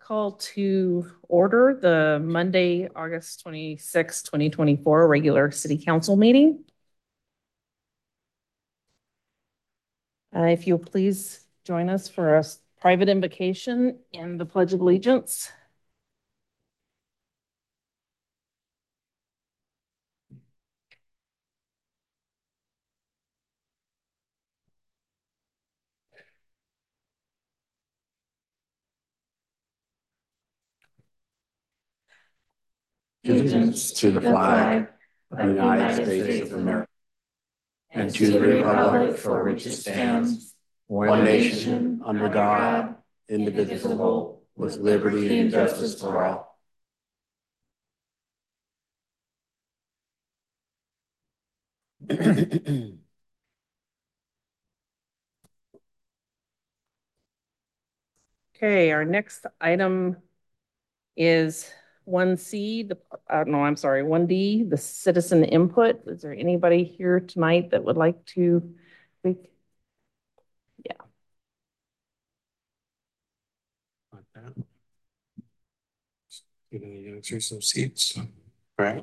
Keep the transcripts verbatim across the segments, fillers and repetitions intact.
call to order the Monday, August twenty-sixth, twenty twenty-four regular city council meeting. Uh, if you'll please join us for a private invocation and the Pledge of Allegiance. Allegiance to the flag of the United States of America and to the republic for which it stands, one nation, under God, indivisible, with liberty and justice for all. Okay, our next item is one C, the, uh, no, I'm sorry, one D, the citizen input. Is there anybody here tonight that would like to speak? Yeah. Like that. You're going to answer some seats, right?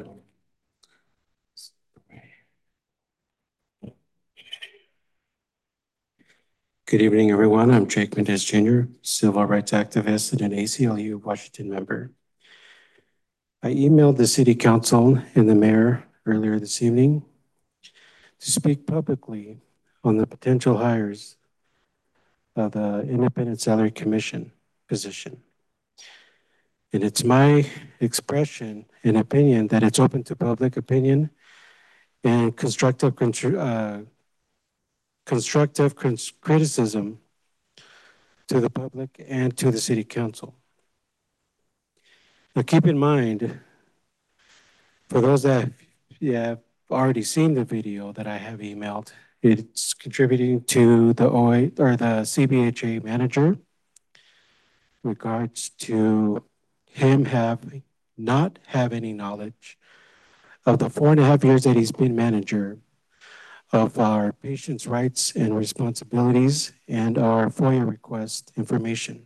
Good evening, everyone. I'm Jake Mendez Junior, civil rights activist and an A C L U Washington member. I emailed the city council and the mayor earlier this evening to speak publicly on the potential hires of the Independent Salary Commission position. And it's my expression and opinion that it's open to public opinion and constructive, uh, constructive criticism to the public and to the city council. Now keep in mind, for those that yeah, have already seen the video that I have emailed, it's contributing to the O A or the C B H A manager in regards to him have not have any knowledge of the four and a half years that he's been manager of our patients' rights and responsibilities and our FOIA request information.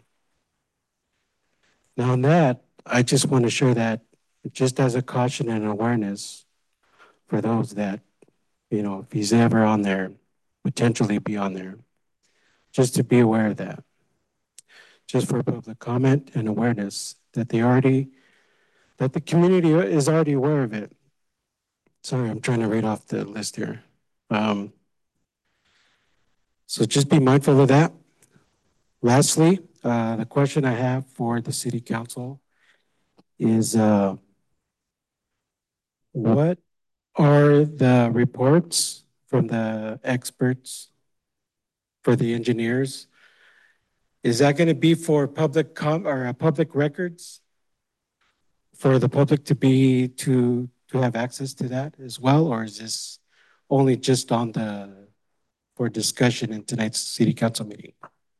Now on that, I just want to share that just as a caution and awareness for those that, you know, if he's ever on there, potentially be on there, just to be aware of that. Just for public comment and awareness that they already, that the community is already aware of it. Sorry, I'm trying to read off the list here. Um, so just be mindful of that. Lastly, uh, the question I have for the city council is uh, what are the reports from the experts for the engineers? Is that going to be for public com or uh, public records for the public to be to to have access to that as well, or is this only just on the for discussion in tonight's city council meeting?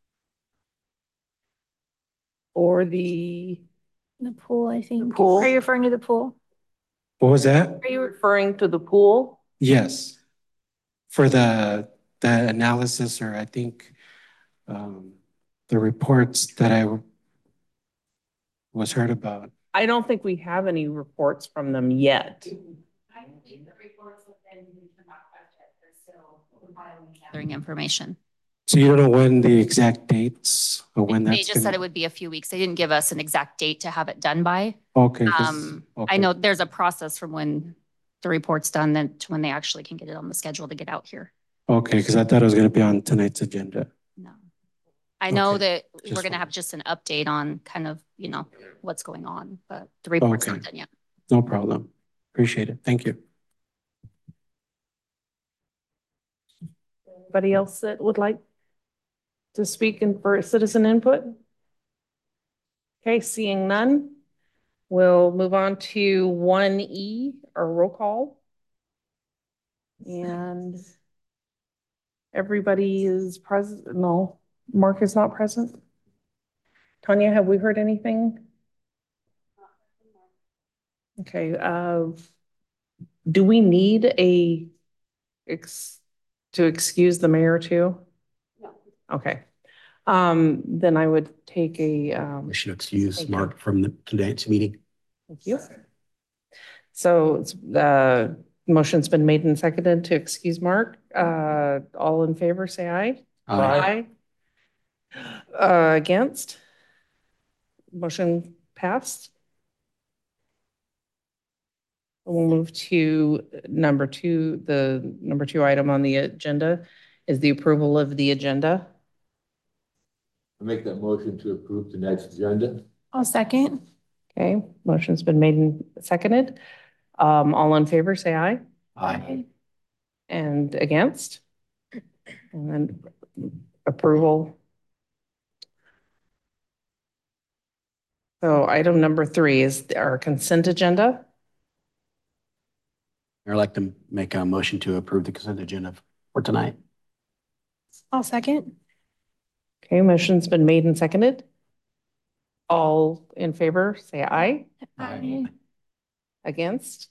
Or the The pool, I think. pool. Are you referring to the pool? What was that? Are you referring to the pool? Yes, for the the analysis, or I think um, the reports that I was heard about. I don't think we have any reports from them yet. I believe the reports have been not yet. They're still gathering information. So you don't know when the exact dates or when they that's They just gonna... said it would be a few weeks. They didn't give us an exact date to have it done by. Okay. Um, okay. I know there's a process from when the report's done then to when they actually can get it on the schedule to get out here. Okay, because I thought it was going to be on tonight's agenda. No. I know okay. that just we're going to have just an update on kind of, you know, what's going on, but the report's okay. not done yet. No problem. Appreciate it. Thank you. Anybody else that would like to speak in for citizen input? Okay, seeing none, we'll move on to one E, or roll call. And everybody is present. No, Mark is not present. Tanya, have we heard anything? Okay, uh, do we need a ex to excuse the mayor too? No. Okay. Um, then I would take a, um, We should excuse Thank you. Mark from the tonight's meeting. thank you. So it's, the motion's been made and seconded to excuse Mark. Uh, all in favor, say aye. Aye. Aye. Uh, against? Motion passed. We'll move to number two. The number two item on the agenda is the approval of the agenda. I make that motion to approve tonight's agenda. I'll second. Okay, motion's been made and seconded. Um, all in favor, say aye. Aye. And against? And then approval. So item number three is our consent agenda. I'd like to make a motion to approve the consent agenda for tonight. I'll second. Okay, motion's been made and seconded. All in favor, say aye. Aye. Against?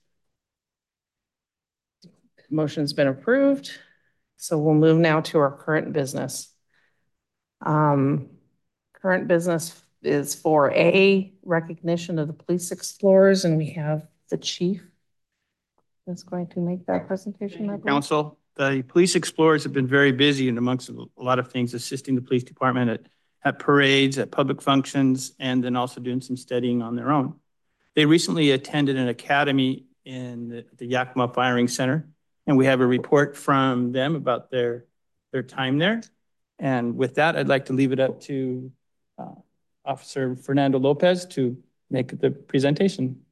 Motion's been approved. So we'll move now to our current business. Um, current business is for A, recognition of the police explorers, and we have the chief that's going to make that presentation. I believe. Council, the police explorers have been very busy and amongst a lot of things, assisting the police department at, at parades, at public functions, and then also doing some studying on their own. They recently attended an academy in the, the Yakima Firing Center, and we have a report from them about their, their time there. And with that, I'd like to leave it up to uh, Officer Fernando Lopez to make the presentation.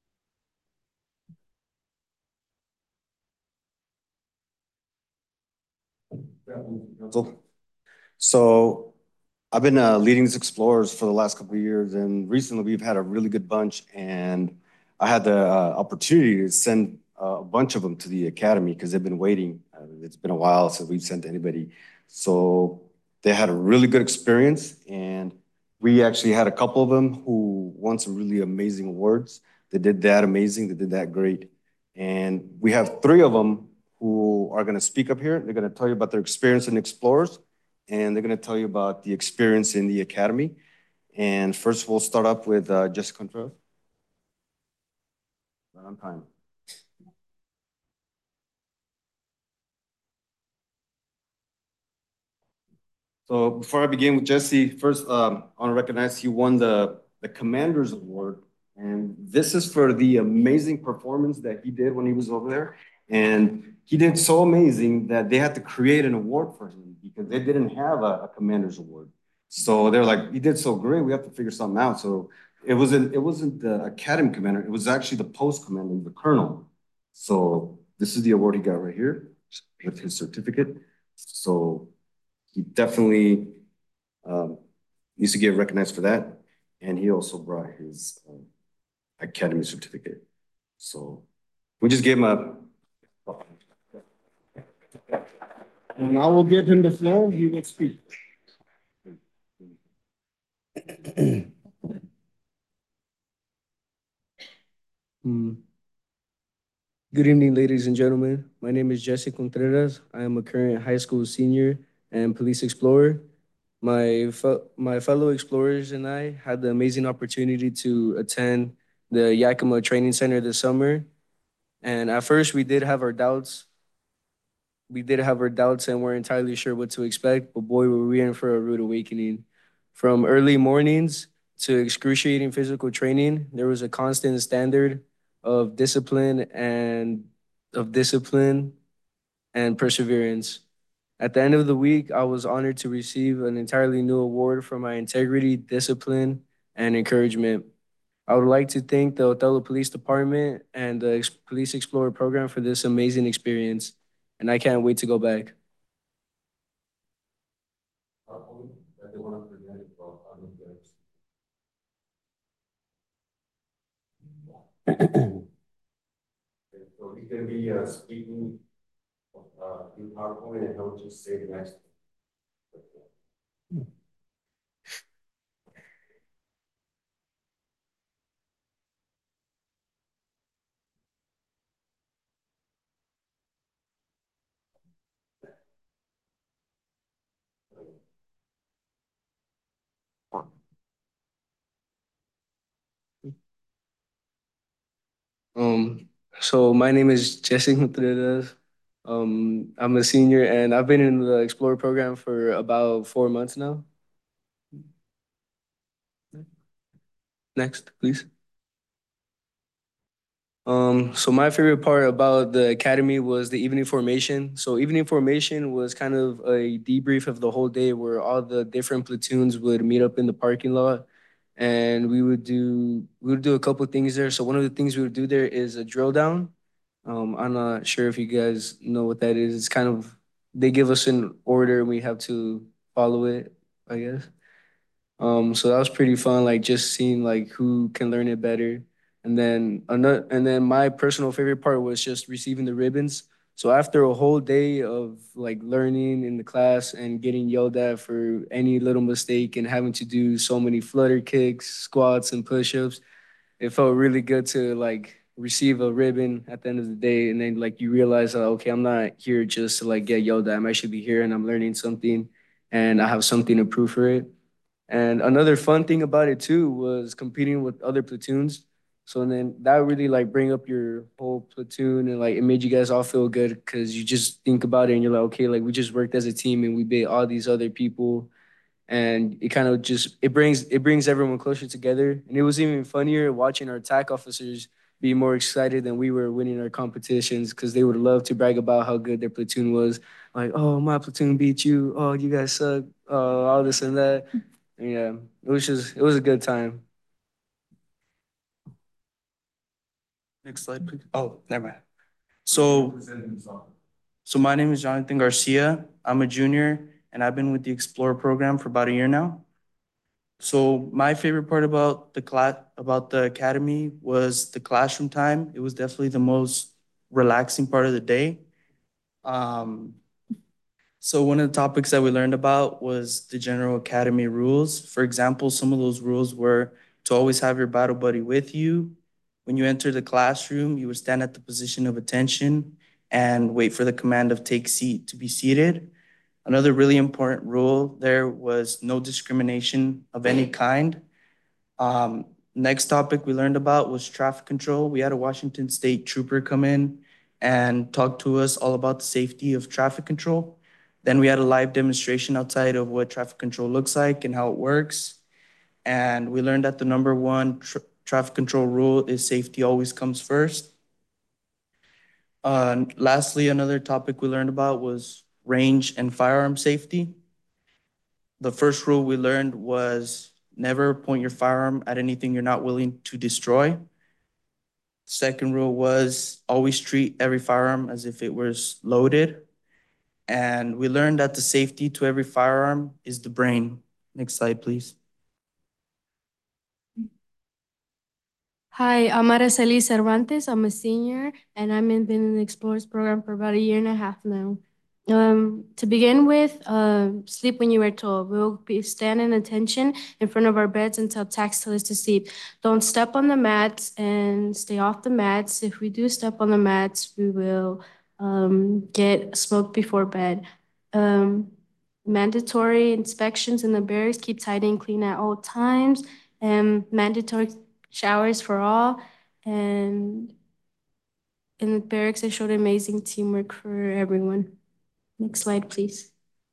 So I've been uh, leading these explorers for the last couple of years, and recently we've had a really good bunch, and I had the uh, opportunity to send uh, a bunch of them to the academy because they've been waiting. Uh, it's been a while since we've sent anybody. So they had a really good experience, and we actually had a couple of them who won some really amazing awards. They did that amazing, they did that great. And we have three of them who are gonna speak up here. They're gonna tell you about their experience in Explorers, and they're gonna tell you about the experience in the academy. And first we'll start up with uh, Jessica Contreras. Right on time. So before I begin with Jesse, first um, I want to recognize he won the, the Commander's Award. And this is for the amazing performance that he did when he was over there. And he did so amazing that they had to create an award for him because they didn't have a, a Commander's Award. So they're like, he did so great, we have to figure something out. So it wasn't, it wasn't the Academy Commander, it was actually the Post Commander, the Colonel. So this is the award he got right here with his certificate. So he definitely um, needs to get recognized for that. And he also brought his um, academy certificate. So we just gave him a, and I will give him the floor, he will speak. Mm. Good evening, ladies and gentlemen. My name is Jesse Contreras. I am a current high school senior and police explorer. My, fe my fellow explorers and I had the amazing opportunity to attend the Yakima Training Center this summer. And at first we did have our doubts. We did have our doubts and weren't entirely sure what to expect, but boy, were we in for a rude awakening. From early mornings to excruciating physical training, there was a constant standard of discipline and of discipline and perseverance. At the end of the week, I was honored to receive an entirely new award for my integrity, discipline, and encouragement. I would like to thank the Othello Police Department and the Ex- Police Explorer program for this amazing experience, and I can't wait to go back. So he's gonna be uh, speaking uh, in PowerPoint, and he'll just say the next. Um, so my name is Jesse Contreras. Um, I'm a senior and I've been in the Explorer program for about four months now. Next, please. Um, so my favorite part about the academy was the evening formation. So evening formation was kind of a debrief of the whole day where all the different platoons would meet up in the parking lot and we would do we would do a couple things there. So one of the things we would do there is a drill down. Um, I'm not sure if you guys know what that is. It's kind of they give us an order and we have to follow it, I guess. Um, so that was pretty fun, like just seeing like who can learn it better. And then another, and then my personal favorite part was just receiving the ribbons. So after a whole day of like learning in the class and getting yelled at for any little mistake and having to do so many flutter kicks, squats, and push-ups, it felt really good to like receive a ribbon at the end of the day. And then like you realize, uh, okay, I'm not here just to like get yelled at. I'm actually here and I'm learning something and I have something to prove for it. And another fun thing about it too was competing with other platoons. So then that really like bring up your whole platoon and like it made you guys all feel good because you just think about it and you're like, okay, like we just worked as a team and we beat all these other people and it kind of just it brings it brings everyone closer together. And it was even funnier watching our attack officers be more excited than we were winning our competitions because they would love to brag about how good their platoon was. Like, oh, my platoon beat you. Oh, you guys suck. Uh, all this and that. Yeah, it was just it was a good time. Next slide, please. Oh, never mind. So, so my name is Jonathan Garcia. I'm a junior and I've been with the Explorer program for about a year now. So my favorite part about the class, about the academy was the classroom time. It was definitely the most relaxing part of the day. Um, so one of the topics that we learned about was the general academy rules. For example, some of those rules were to always have your battle buddy with you. When you enter the classroom, you would stand at the position of attention and wait for the command of take seat to be seated. Another really important rule there was no discrimination of any kind. Um, next topic we learned about was traffic control. We had a Washington State trooper come in and talk to us all about the safety of traffic control. Then we had a live demonstration outside of what traffic control looks like and how it works. And we learned that the number one tra traffic control rule is safety always comes first. Uh, lastly, another topic we learned about was range and firearm safety. The first rule we learned was never point your firearm at anything you're not willing to destroy. Second rule was always treat every firearm as if it was loaded. And we learned that the safety to every firearm is the brain. Next slide, please. Hi, I'm Araceli Cervantes. I'm a senior and I'm in, been in the Explorers program for about a year and a half now. Um, to begin with, uh, sleep when you are told. We'll be standing attention in front of our beds until tax tell us to sleep. Don't step on the mats and stay off the mats. If we do step on the mats, we will um, get smoked before bed. Um, mandatory inspections in the barracks, keep tidy and clean at all times, and mandatory showers for all. And in the barracks, they showed amazing teamwork for everyone. Next slide, please.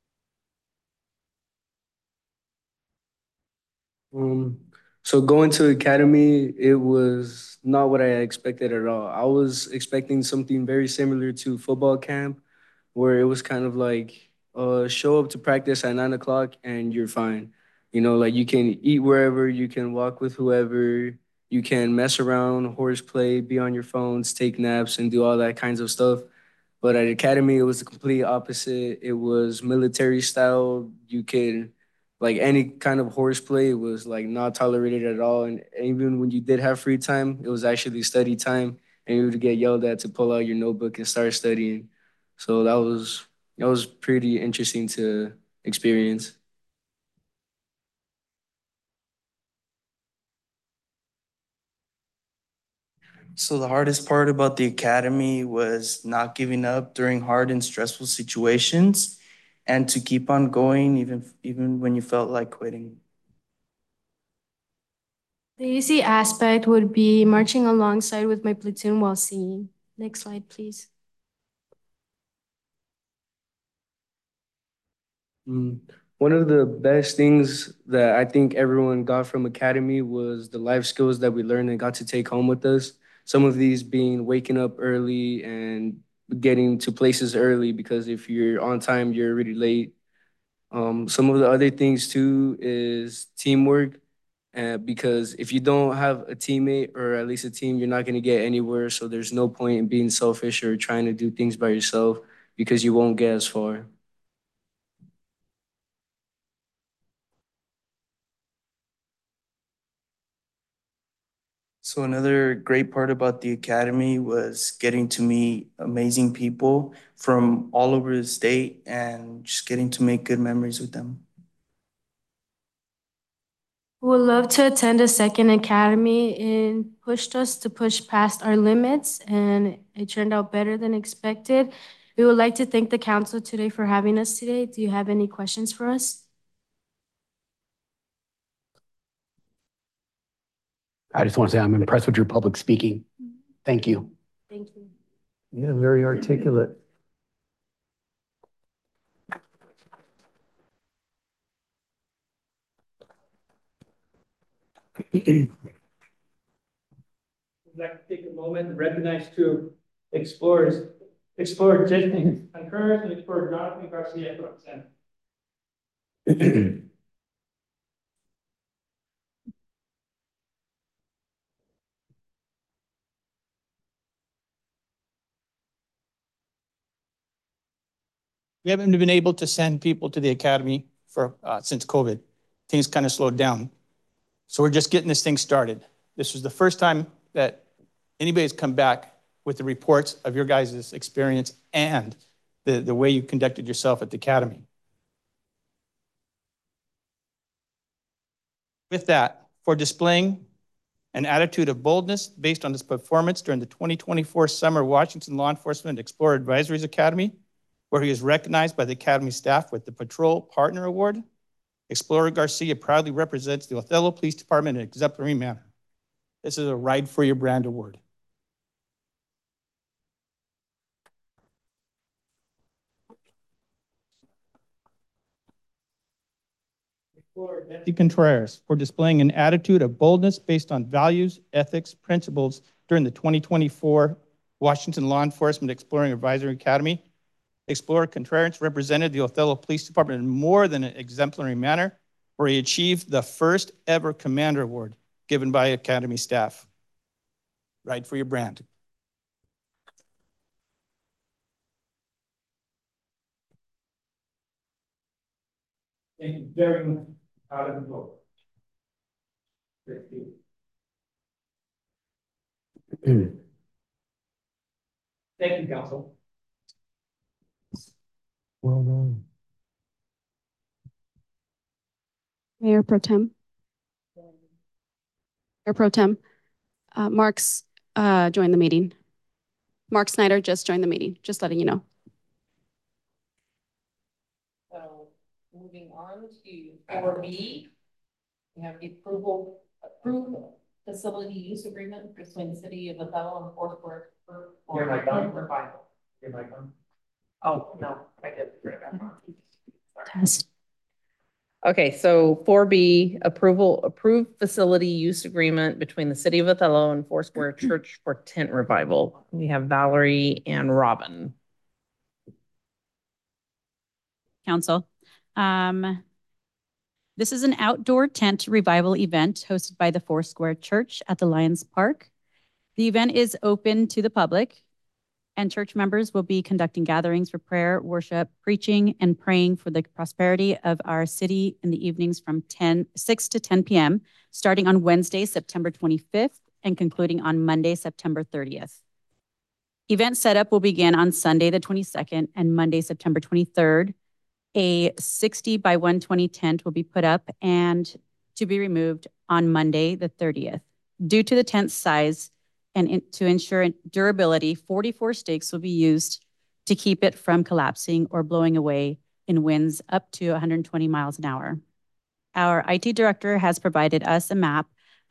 Um, so going to academy, it was not what I expected at all. I was expecting something very similar to football camp, where it was kind of like uh, show up to practice at nine o'clock and you're fine. You know, like you can eat wherever, you can walk with whoever, you can mess around, horseplay, be on your phones, take naps, and do all that kinds of stuff. But at Academy, it was the complete opposite. It was military style. You could, like any kind of horseplay was like not tolerated at all. And even when you did have free time, it was actually study time, and you would get yelled at to pull out your notebook and start studying. So that was that was pretty interesting to experience. So the hardest part about the academy was not giving up during hard and stressful situations and to keep on going even, even when you felt like quitting. The easy aspect would be marching alongside with my platoon while singing. Next slide, please. Mm, One of the best things that I think everyone got from Academy was the life skills that we learned and got to take home with us. Some of these being waking up early and getting to places early, because if you're on time, you're already late. Um, some of the other things too is teamwork. Uh, because if you don't have a teammate or at least a team, you're not going to get anywhere. So there's no point in being selfish or trying to do things by yourself because you won't get as far. So another great part about the academy was getting to meet amazing people from all over the state and just getting to make good memories with them. Would love to attend a second academy. It pushed us to push past our limits and it turned out better than expected. We would like to thank the council today for having us today. Do you have any questions for us? I just want to say I'm impressed with your public speaking. Thank you. Thank you. Yeah, very articulate. I'd like to take a moment and recognize two explorers, Explorer Justin Contreras and Explorer Jonathan Garcia from San. We haven't been able to send people to the academy for uh, since COVID. Things kind of slowed down. So we're just getting this thing started. This was the first time that anybody's come back with the reports of your guys' experience and the, the way you conducted yourself at the academy. With that, for displaying an attitude of boldness based on his performance during the twenty twenty-four Summer Washington Law Enforcement Explorer Advisories Academy, where he is recognized by the Academy staff with the Patrol Partner Award, Explorer Garcia proudly represents the Othello Police Department in an exemplary manner. This is a Ride for Your Brand Award. Explorer Betsy Contreras for displaying an attitude of boldness based on values, ethics, principles during the twenty twenty-four Washington Law Enforcement Exploring Advisory Academy. Explorer Contreras represented the Othello Police Department in more than an exemplary manner, where he achieved the first ever Commander Award given by Academy staff. Ride for Your Brand. Thank you very much. Out of the vote. Thank you. Thank you, Council. Well done. Mayor Pro Tem. Mayor Pro Tem. Uh, Mark's uh, joined the meeting. Mark Snyder just joined the meeting, just letting you know. So moving on to four B, we have the approval, approved facility use agreement between the city of Othello and Foursquare for for revival. Your mic on? Oh, no, I did. Test. Okay, so four B, approval, approved facility use agreement between the city of Othello and Foursquare Church for tent revival. We have Valerie and Robin. Council. Um, this is an outdoor tent revival event hosted by the Foursquare Church at the Lions Park. The event is open to the public, and church members will be conducting gatherings for prayer, worship, preaching, and praying for the prosperity of our city in the evenings from ten, six to ten p m, starting on Wednesday, September twenty-fifth, and concluding on Monday, September thirtieth. Event setup will begin on Sunday, the twenty-second, and Monday, September twenty-third. A sixty by one twenty tent will be put up and to be removed on Monday, the thirtieth. Due to the tent's size and in, to ensure durability, forty-four stakes will be used to keep it from collapsing or blowing away in winds up to one hundred twenty miles an hour. Our I T director has provided us a map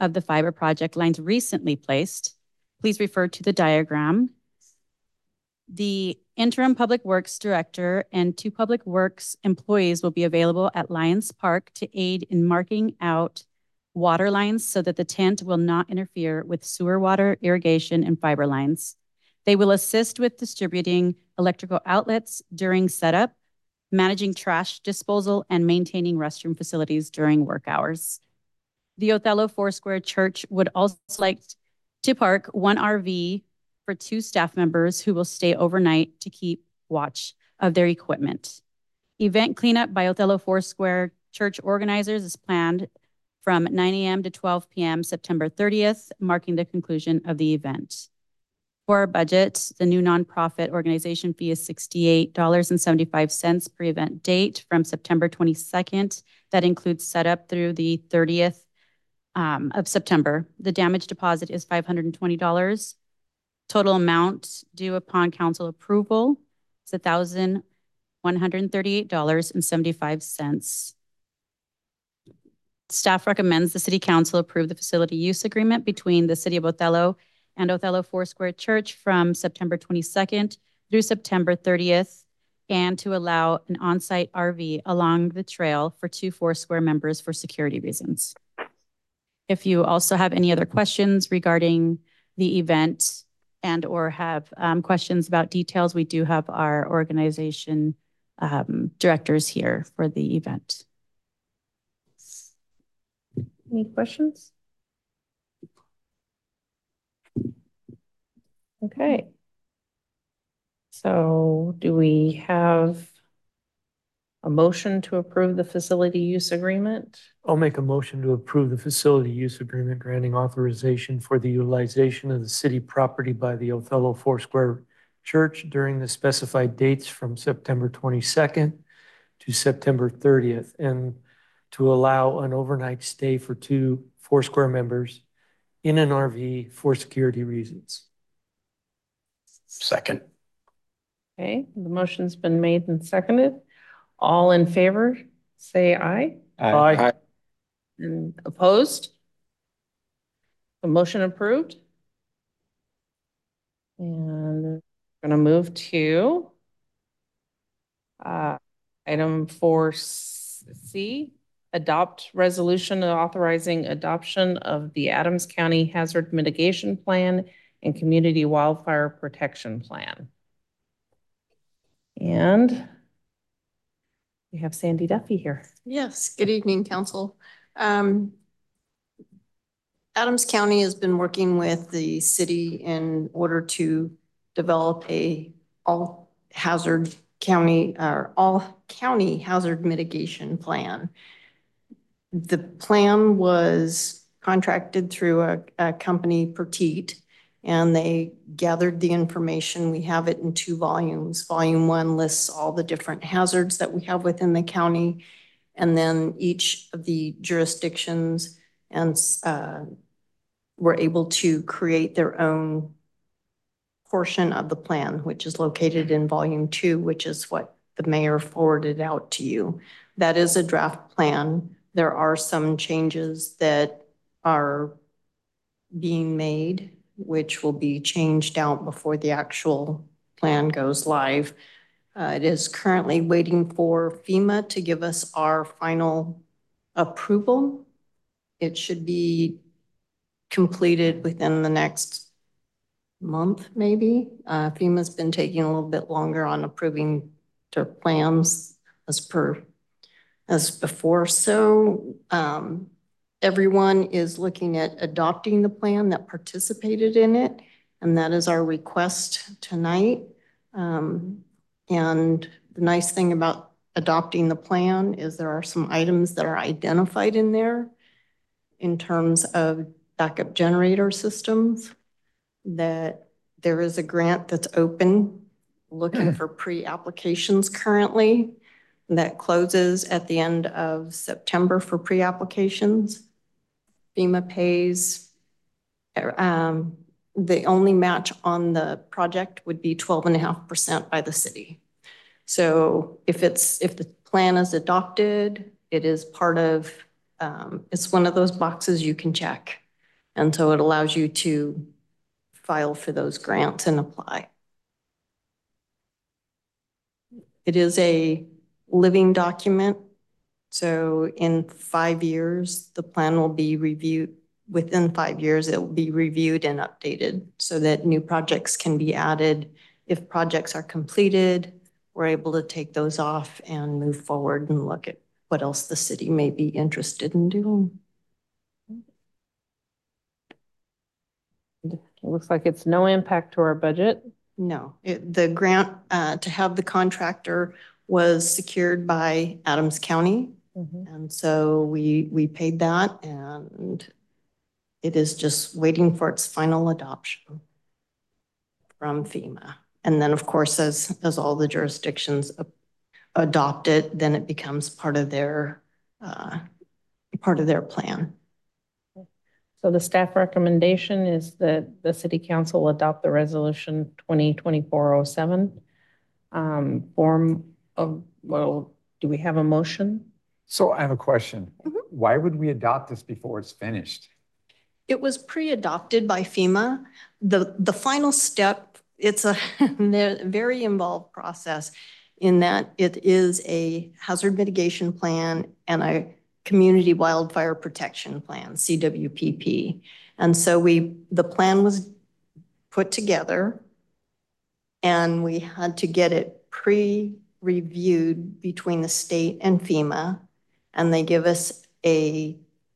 of the fiber project lines recently placed, please refer to the diagram. The interim Public Works Director and two Public Works employees will be available at Lions Park to aid in marking out water lines so that the tent will not interfere with sewer water, irrigation, and fiber lines. They will assist with distributing electrical outlets during setup, managing trash disposal, and maintaining restroom facilities during work hours. The Othello Foursquare Church would also like to park one R V for two staff members who will stay overnight to keep watch of their equipment. Event cleanup by Othello Foursquare Church organizers is planned from nine A M to twelve P M September thirtieth, marking the conclusion of the event. For our budget, the new nonprofit organization fee is sixty-eight dollars and seventy-five cents per event date from September twenty-second. That includes setup through the thirtieth um, of September. The damage deposit is five hundred twenty dollars. Total amount due upon council approval is one thousand one hundred thirty-eight dollars and seventy-five cents. Staff recommends the City Council approve the facility use agreement between the City of Othello and Othello Foursquare Church from September twenty-second through September thirtieth, and to allow an on-site R V along the trail for two Foursquare members for security reasons. If you also have any other questions regarding the event and or have um, questions about details, we do have our organization um, directors here for the event. Any questions? Okay. So do we have a motion to approve the facility use agreement? I'll make a motion to approve the facility use agreement granting authorization for the utilization of the city property by the Othello Foursquare Church during the specified dates from September twenty-second to September thirtieth, and to allow an overnight stay for two Foursquare members in an R V for security reasons. Second. Okay, the motion's been made and seconded. All in favor, say aye. Aye. Aye. And opposed? The motion approved. And we're going to move to uh, item four C, adopt resolution authorizing adoption of the Adams County Hazard Mitigation Plan and Community Wildfire Protection Plan. And we have Sandy Duffy here. Yes, good evening, Council. Um, Adams County has been working with the city in order to develop a all hazard county or all county hazard mitigation plan. The plan was contracted through a, a company, Petite, and they gathered the information. We have it in two volumes. Volume one lists all the different hazards that we have within the county, and then each of the jurisdictions and uh, were able to create their own portion of the plan, which is located in volume two, which is what the mayor forwarded out to you. That is a draft plan. There are some changes that are being made, which will be changed out before the actual plan goes live. Uh, it is currently waiting for FEMA to give us our final approval. It should be completed within the next month, maybe. Uh, FEMA's been taking a little bit longer on approving their plans as per as before. So um, everyone is looking at adopting the plan that participated in it, and that is our request tonight. Um, and the nice thing about adopting the plan is there are some items that are identified in there in terms of backup generator systems, that there is a grant that's open looking for pre-applications currently that closes at the end of September for pre-applications. FEMA pays, um, the only match on the project would be twelve and a half percent by the city. So if it's, if the plan is adopted, it is part of, um, it's one of those boxes you can check. And so it allows you to file for those grants and apply. It is a living document. So in five years, the plan will be reviewed. Within five years, it will be reviewed and updated so that new projects can be added. If projects are completed, we're able to take those off and move forward and look at what else the city may be interested in doing. It looks like it's no impact to our budget. No, it, the grant uh, to have the contractor was secured by Adams County. Mm-hmm. And so we, we paid that, and it is just waiting for its final adoption from FEMA. And then of course, as, as all the jurisdictions adopt it, then it becomes part of their, uh, part of their plan. So the staff recommendation is that the city council adopt the resolution twenty twenty-four oh seven um, form of, well, do we have a motion? So I have a question. Mm-hmm. Why would we adopt this before it's finished? It was pre-adopted by FEMA. The, the final step, it's a very involved process in that it is a hazard mitigation plan and a community wildfire protection plan, C W P P. And so we, the plan was put together and we had to get it pre-reviewed between the state and FEMA. And they give us a,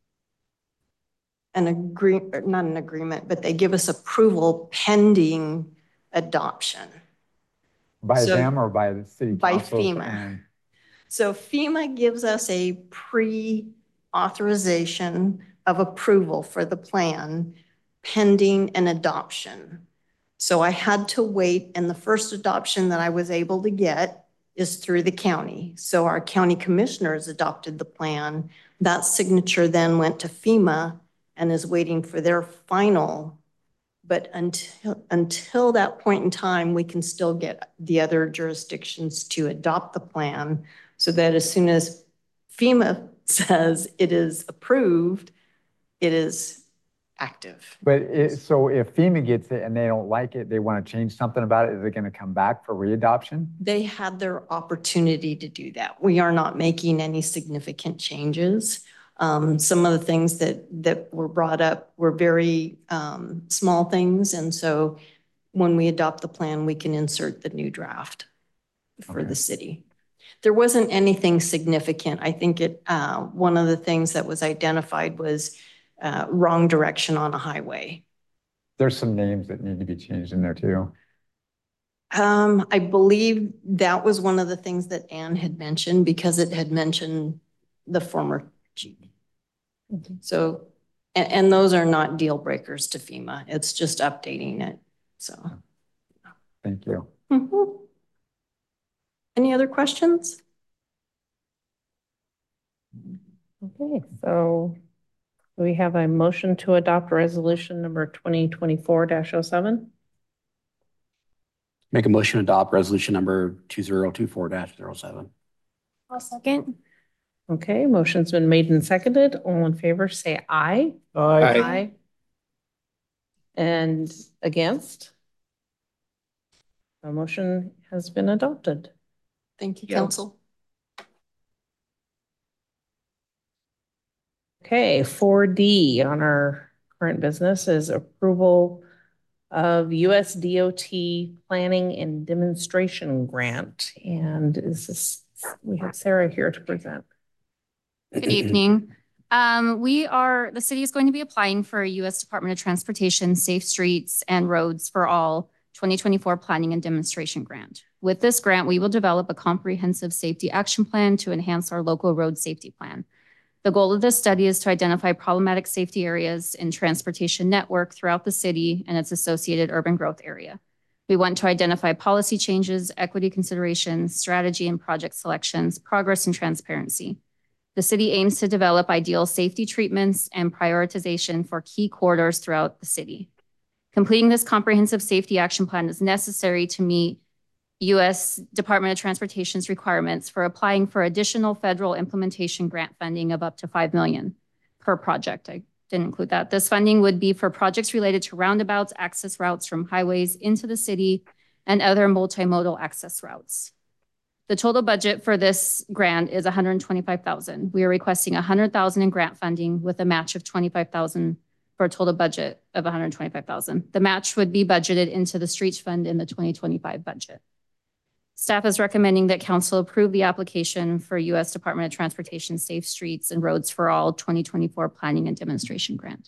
an agree, not an agreement, but they give us approval pending adoption. By so, them or by the city by council? FEMA. And so FEMA gives us a pre-authorization of approval for the plan pending an adoption. So I had to wait, and the first adoption that I was able to get is through the county. So our county commissioners adopted the plan. That signature then went to FEMA and is waiting for their final. But until, until that point in time, we can still get the other jurisdictions to adopt the plan so that as soon as FEMA says it is approved, it is active. But it, so if FEMA gets it and they don't like it, they want to change something about it, is it going to come back for readoption? They had their opportunity to do that. We are not making any significant changes. Um, some of the things that, that were brought up were very um, small things. And so when we adopt the plan, we can insert the new draft for okay. the city. There wasn't anything significant. I think it, uh, one of the things that was identified was uh, wrong direction on a highway. There's some names that need to be changed in there too. Um, I believe that was one of the things that Anne had mentioned because it had mentioned the former G. Mm-hmm. So, and, and those are not deal breakers to FEMA. It's just updating it. So, thank you. Mm-hmm. Any other questions? Okay, so we have a motion to adopt resolution number twenty twenty-four dash oh seven. Make a motion to adopt resolution number two zero two four dash oh seven. I'll second. Okay, motion's been made and seconded. All in favor, say aye. Aye. Aye. Aye. And against? The motion has been adopted. Thank you, Council. Okay, four D on our current business is approval of U S D O T Planning and Demonstration Grant. And is this, we have Sarah here to present. Good evening. Um, we are, the city is going to be applying for a U S Department of Transportation Safe Streets and Roads for All twenty twenty-four Planning and Demonstration Grant. With this grant, we will develop a comprehensive safety action plan to enhance our local road safety plan. The goal of this study is to identify problematic safety areas in transportation network throughout the city and its associated urban growth area. We want to identify policy changes, equity considerations, strategy and project selections, progress and transparency. The city aims to develop ideal safety treatments and prioritization for key corridors throughout the city. Completing this comprehensive safety action plan is necessary to meet U S Department of Transportation's requirements for applying for additional federal implementation grant funding of up to five million dollars per project. I didn't include that. This funding would be for projects related to roundabouts, access routes from highways into the city, and other multimodal access routes. The total budget for this grant is one hundred twenty-five thousand dollars. We are requesting one hundred thousand dollars in grant funding with a match of twenty-five thousand dollars for a total budget of one hundred twenty-five thousand dollars. The match would be budgeted into the streets fund in the twenty twenty-five budget. Staff is recommending that council approve the application for U S Department of Transportation Safe Streets and Roads for All twenty twenty-four Planning and Demonstration Grant.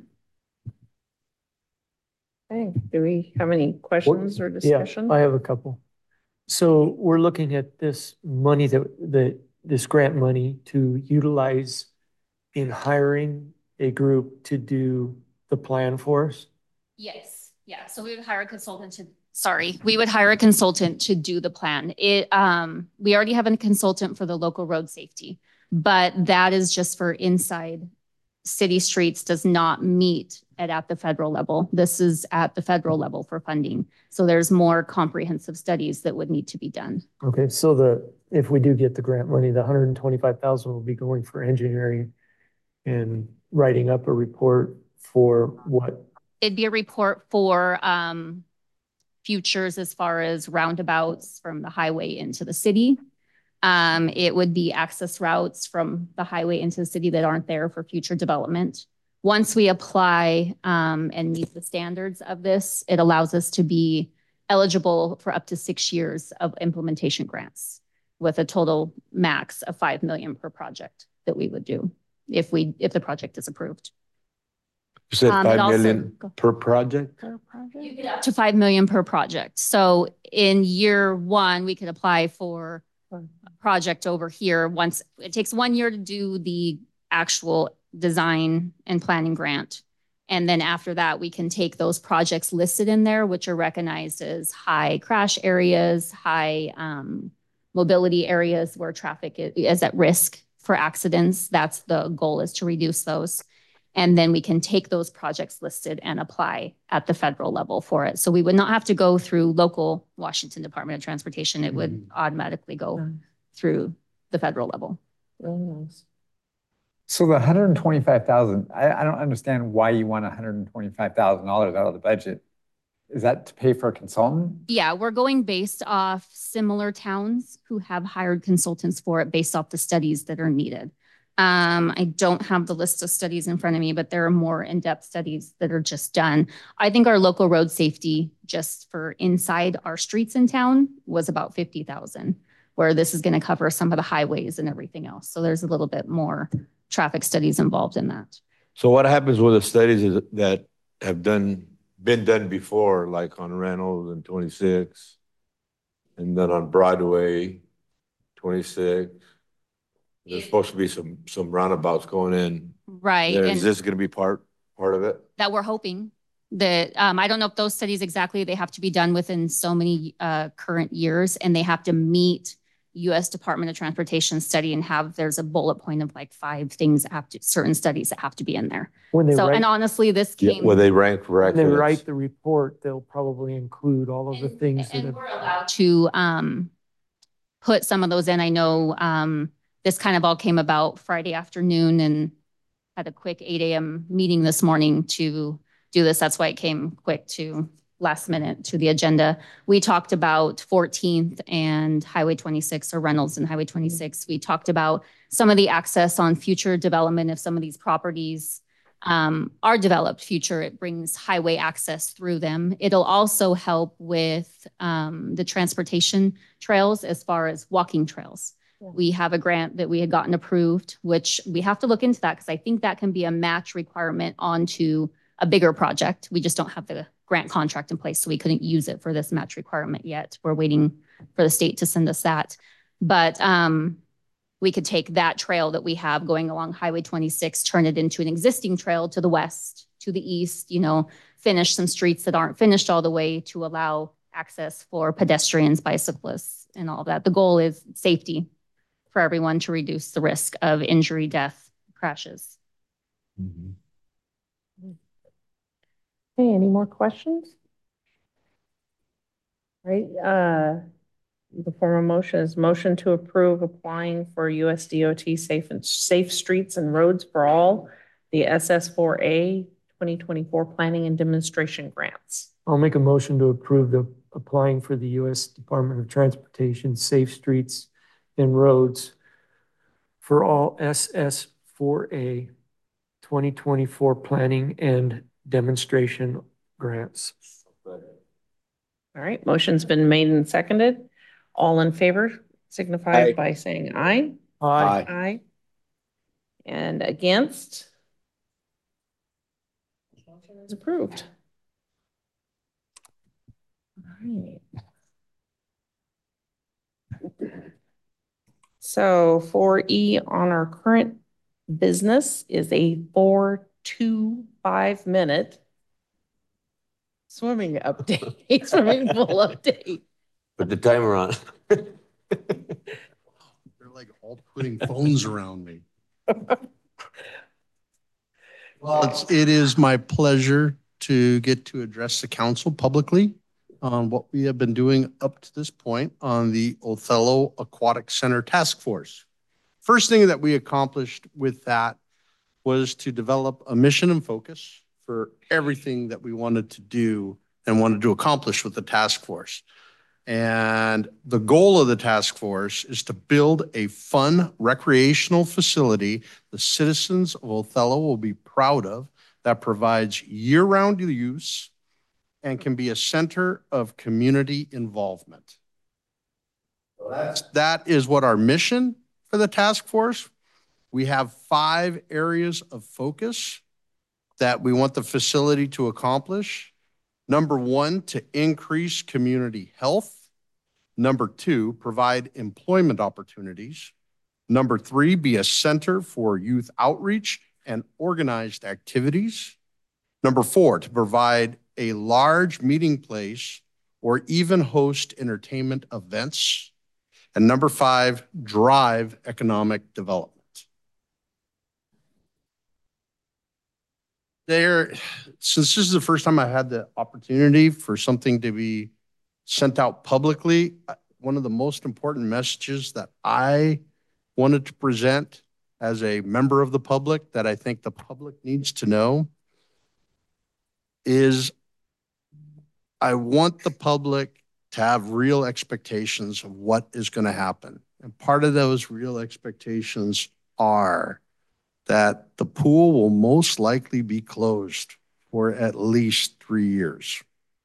Okay, do we have any questions or discussion? Yeah, I have a couple. So we're looking at this money that, that this grant money to utilize in hiring a group to do the plan for us? Yes, yeah. So we would hire a consultant to, sorry, we would hire a consultant to do the plan. It, um, we already have a consultant for the local road safety, but that is just for inside city streets, does not meet it at the federal level. This is at the federal level for funding. So there's more comprehensive studies that would need to be done. Okay, so the, if we do get the grant money, the one hundred twenty-five thousand will be going for engineering and writing up a report for what? It'd be a report for um, futures as far as roundabouts from the highway into the city. Um, it would be access routes from the highway into the city that aren't there for future development. Once we apply um, and meet the standards of this, it allows us to be eligible for up to six years of implementation grants with a total max of five million dollars per project that we would do if we if the project is approved. You said Um, five it also- million per project? Per project? You get up to five million per project. So in year one, we could apply for a project over here. Once it takes one year to do the actual design and planning grant. And then after that, we can take those projects listed in there, which are recognized as high crash areas, high um, mobility areas where traffic is at risk for accidents. That's the goal, is to reduce those. And then we can take those projects listed and apply at the federal level for it. So we would not have to go through local Washington Department of Transportation. It would Mm-hmm. automatically go through the federal level. Really nice. So the one hundred twenty-five thousand, I, I don't understand why you want one hundred twenty-five thousand dollars out of the budget. Is that to pay for a consultant? Yeah, we're going based off similar towns who have hired consultants for it based off the studies that are needed. Um, I don't have the list of studies in front of me, but there are more in-depth studies that are just done. I think our local road safety just for inside our streets in town was about fifty thousand, where this is going to cover some of the highways and everything else. So there's a little bit more traffic studies involved in that. So what happens with the studies is that have done, been done before, like on Reynolds and twenty-six, and then on Broadway, twenty-six? There's supposed to be some, some roundabouts going in. Right. There. And Is this gonna be part, part of it? that we're hoping that, um, I don't know if those studies exactly, they have to be done within so many uh, current years, and they have to meet U S Department of Transportation study and have, there's a bullet point of like five things that have to, certain studies that have to be in there. When they So, write, and honestly, this Yeah, came. where they rank for when they excellence. write the report, they'll probably include all of the things that And have. we're allowed to um, put some of those in. I know um, this kind of all came about Friday afternoon and had a quick eight A M meeting this morning to do this. That's why it came quick to last minute to the agenda. We talked about fourteenth and Highway twenty-six, or Reynolds and Highway twenty-six. We talked about some of the access on future development of some of these properties um, are developed future. It brings highway access through them. It'll also help with um, the transportation trails as far as walking trails. Yeah. We have a grant that we had gotten approved, which we have to look into that because I think that can be a match requirement onto a bigger project. We just don't have the grant contract in place, so we couldn't use it for this match requirement yet. We're waiting for the state to send us that. But um, we could take that trail that we have going along Highway twenty-six, turn it into an existing trail to the west, to the east, you know, finish some streets that aren't finished all the way to allow access for pedestrians, bicyclists, and all that. The goal is safety for everyone to reduce the risk of injury, death, crashes. Mm-hmm. Okay, any more questions? Right, uh, the form of motion is motion to approve applying for U S D O T safe and safe streets and roads for all, the S S four A twenty twenty-four Planning and Demonstration Grants. I'll make a motion to approve the applying for the U S Department of Transportation Safe Streets and Roads for all S S four A twenty twenty-four Planning and Demonstration Grants. All right, motion's been made and seconded. All in favor signify Aye. by saying aye. Aye. Aye. And against? Motion is approved. All right. So four E on our current business is a four two five minute swimming update, swimming pool update. Put the timer on. They're like all putting phones around me. Well, it's, it is my pleasure to get to address the council publicly on what we have been doing up to this point on the Othello Aquatic Center Task Force. First thing that we accomplished with that was to develop a mission and focus for everything that we wanted to do and wanted to accomplish with the task force. And the goal of the task force is to build a fun recreational facility the citizens of Othello will be proud of, that provides year-round use and can be a center of community involvement. So that's, that is what our mission for the task force. We have five areas of focus that we want the facility to accomplish. Number one, to increase community health. Number two, provide employment opportunities. Number three, be a center for youth outreach and organized activities. Number four, to provide a large meeting place or even host entertainment events. And number five, drive economic development. There, since this is the first time I had the opportunity for something to be sent out publicly, one of the most important messages that I wanted to present as a member of the public that I think the public needs to know is I want the public to have real expectations of what is going to happen. And part of those real expectations are that the pool will most likely be closed for at least three years.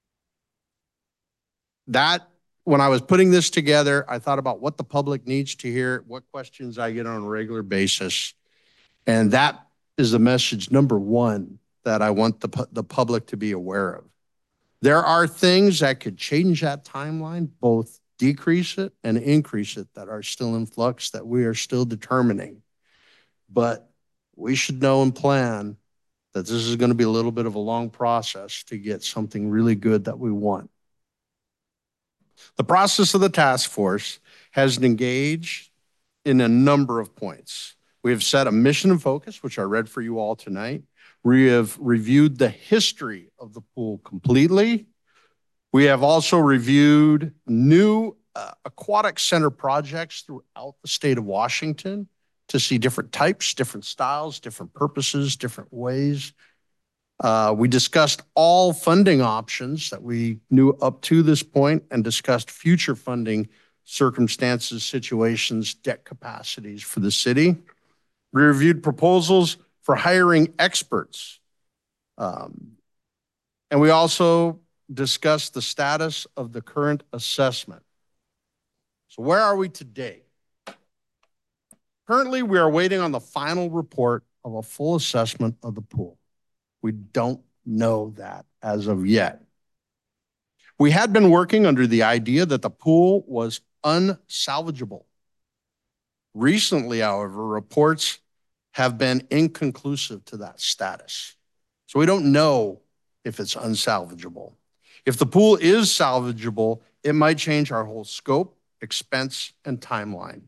That, when I was putting this together, I thought about what the public needs to hear, what questions I get on a regular basis. And that is the message number one that I want the, the public to be aware of. There are things that could change that timeline, both decrease it and increase it, that are still in flux, that we are still determining. But we should know and plan that this is going to be a little bit of a long process to get something really good that we want. The process of the task force has engaged in a number of points. We have set a mission and focus, which I read for you all tonight. We have reviewed the history of the pool completely. We have also reviewed new uh, aquatic center projects throughout the state of Washington to see different types, different styles, different purposes, different ways. Uh, we discussed all funding options that we knew up to this point and discussed future funding circumstances, situations, debt capacities for the city. We reviewed proposals for hiring experts. Um, and we also discussed the status of the current assessment. So where are we today? Currently, we are waiting on the final report of a full assessment of the pool. We don't know that as of yet. We had been working under the idea that the pool was unsalvageable. Recently, however, reports have been inconclusive to that status. So we don't know if it's unsalvageable. If the pool is salvageable, it might change our whole scope, expense, and timeline.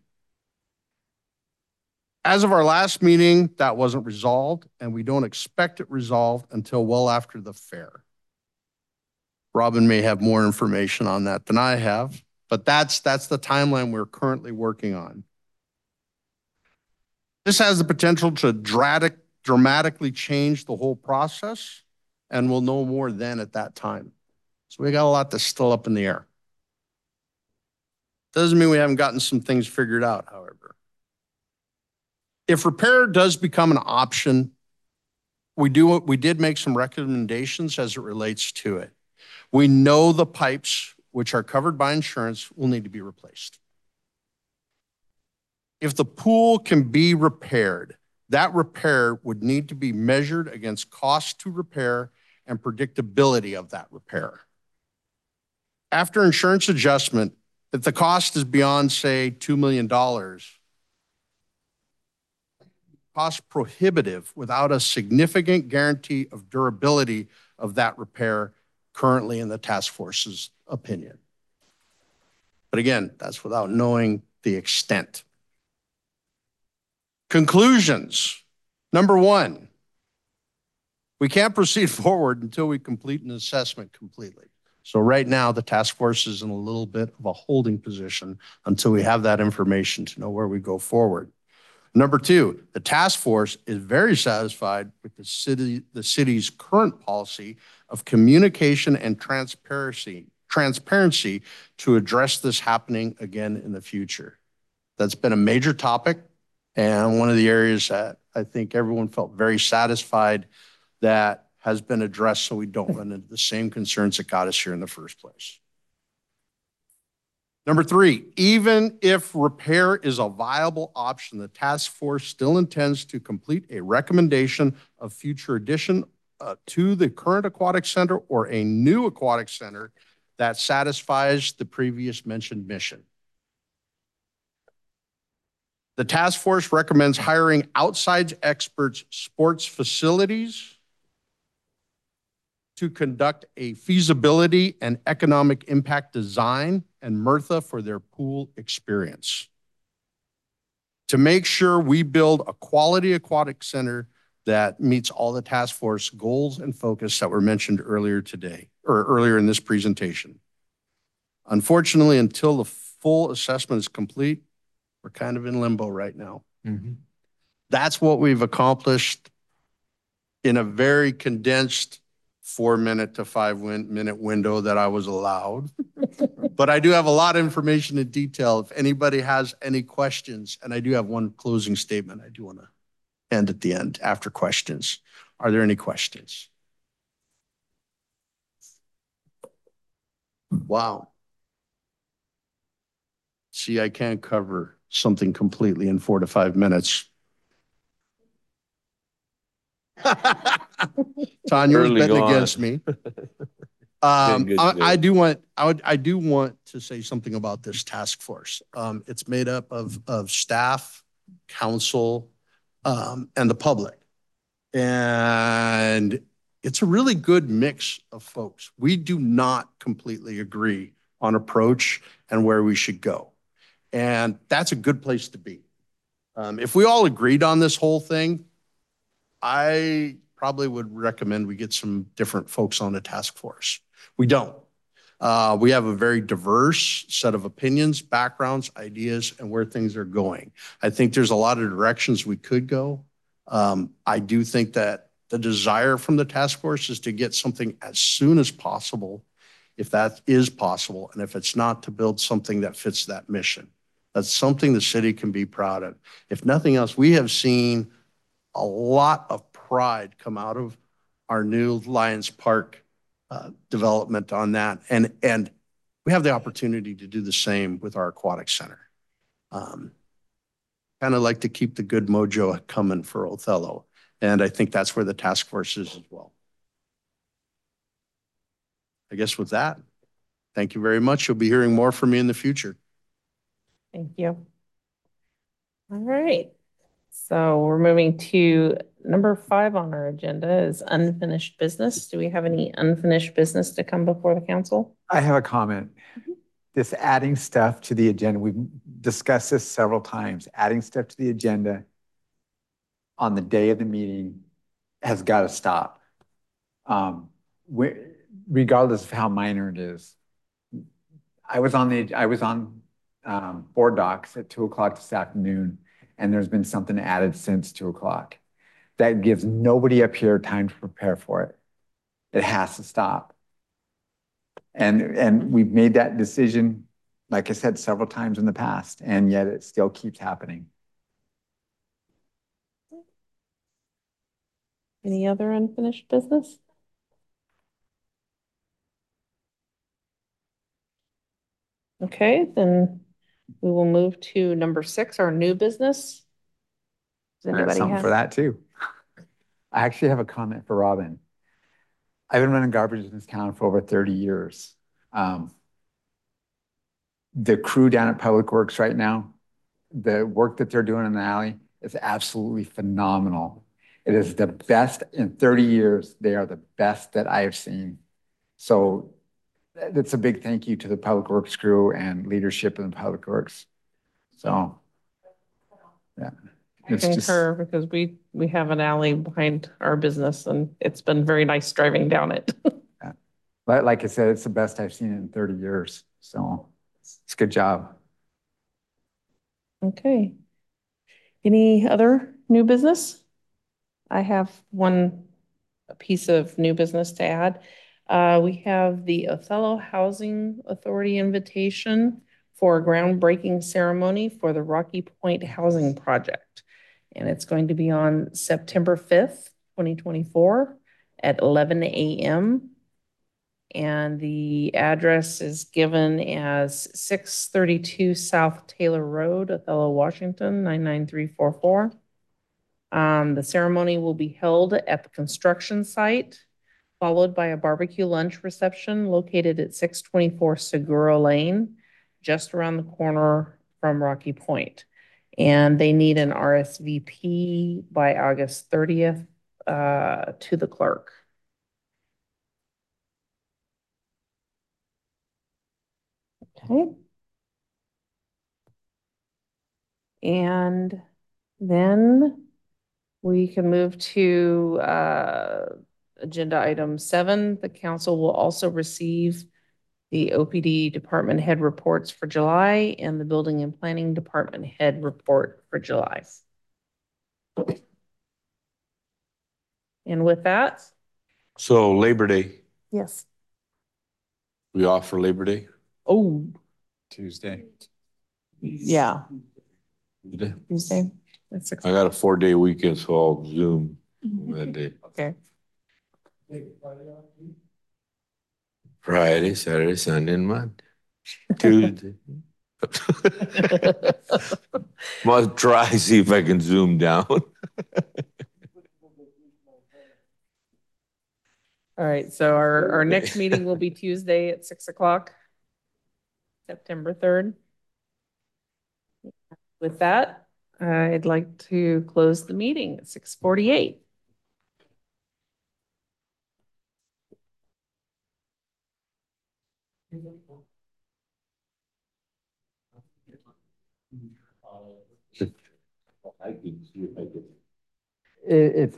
As of our last meeting, that wasn't resolved, and we don't expect it resolved until well after the fair. Robin may have more information on that than I have, but that's, that's the timeline we're currently working on. This has the potential to dramatic, dramatically change the whole process, and we'll know more then at that time. So we got a lot that's still up in the air. Doesn't mean we haven't gotten some things figured out, however. If repair does become an option, we do we did make some recommendations as it relates to it. We know the pipes, which are covered by insurance, will need to be replaced. If the pool can be repaired, that repair would need to be measured against cost to repair and predictability of that repair. After insurance adjustment, if the cost is beyond, say, two million dollars, cost prohibitive without a significant guarantee of durability of that repair currently in the task force's opinion. But again, that's without knowing the extent. Conclusions. Number one, we can't proceed forward until we complete an assessment completely. So right now, the task force is in a little bit of a holding position until we have that information to know where we go forward. Number two, the task force is very satisfied with the city, the city's current policy of communication and transparency, transparency to address this happening again in the future. That's been a major topic and one of the areas that I think everyone felt very satisfied that has been addressed so we don't run into the same concerns that got us here in the first place. Number three, even if repair is a viable option, the task force still intends to complete a recommendation of future addition uh, to the current aquatic center or a new aquatic center that satisfies the previous mentioned mission. The task force recommends hiring outside experts, sports facilities, to conduct a feasibility and economic impact design and MRTHA for their pool experience. To make sure we build a quality aquatic center that meets all the task force goals and focus that were mentioned earlier today, or earlier in this presentation. Unfortunately, until the full assessment is complete, we're kind of in limbo right now. Mm-hmm. That's what we've accomplished in a very condensed four minute to five win minute window that I was allowed. But I do have a lot of information in detail if anybody has any questions. And I do have one closing statement I do want to end at the end after questions. Are there any questions? Wow. See, I can't cover something completely in four to five minutes. Tanya's betting against me. Um, I, I do want I would I do want to say something about this task force. Um, it's made up of of staff, council, um, and the public, and it's a really good mix of folks. We do not completely agree on approach and where we should go, and that's a good place to be. Um, if we all agreed on this whole thing, I probably would recommend we get some different folks on the task force. We don't. Uh, we have a very diverse set of opinions, backgrounds, ideas, and where things are going. I think there's a lot of directions we could go. Um, I do think that the desire from the task force is to get something as soon as possible, if that is possible, and if it's not, to build something that fits that mission. That's something the city can be proud of. If nothing else, we have seen a lot of pride come out of our new Lions Park uh, development on that. And, and we have the opportunity to do the same with our aquatic center. Um, kind of like to keep the good mojo coming for Othello. And I think that's where the task force is as well. I guess with that, thank you very much. You'll be hearing more from me in the future. Thank you. All right. So we're moving to number five on our agenda is unfinished business. Do we have any unfinished business to come before the council? I have a comment. Mm-hmm. This adding stuff to the agenda, we've discussed this several times, adding stuff to the agenda on the day of the meeting has got to stop. Um, regardless of how minor it is. I was on the, I was on um, board docs at two o'clock this afternoon, and there's been something added since two o'clock. that gives nobody up here time to prepare for it. It has to stop. And, and we've made that decision, like I said, several times in the past, and yet it still keeps happening. Any other unfinished business? Okay, then we will move to number six, our new business. Does And I have anybody something have? for that too. I actually have a comment for Robin. I've been running garbage in this town for over thirty years. Um, the crew down at Public Works right now, the work that they're doing in the alley is absolutely phenomenal. It is the best in thirty years. They are the best that I have seen. So that's a big thank you to the Public Works crew and leadership in the Public Works. So, yeah. I It's just, concur, because we, we have an alley behind our business and it's been very nice driving down it. like, like I said, it's the best I've seen in thirty years. So it's a good job. Okay. Any other new business? I have one piece of new business to add. Uh, we have the Othello Housing Authority invitation for a groundbreaking ceremony for the Rocky Point Housing Project. And it's going to be on September fifth, twenty twenty-four at eleven a m And the address is given as six thirty-two South Taylor Road, Othello, Washington, nine nine three four four. Um, the ceremony will be held at the construction site, followed by a barbecue lunch reception located at six twenty-four Segura Lane, just around the corner from Rocky Point. And they need an R S V P by August thirtieth uh, to the clerk. Okay. And then we can move to uh, agenda item seven. The council will also receive the O P D department head reports for July and the building and planning department head report for July. And with that. So Labor Day, Yes. we off for Labor Day? Oh, Tuesday. yeah. Tuesday? Tuesday. That's six. I got a four day weekend, so I'll Zoom that day. Okay. Friday, Saturday, Sunday, and Monday. Tuesday. I'll try, see if I can zoom down. All right, so our, our next meeting will be Tuesday at six o'clock, September third. With that, I'd like to close the meeting at six forty-eight. I can see if I can. It, it's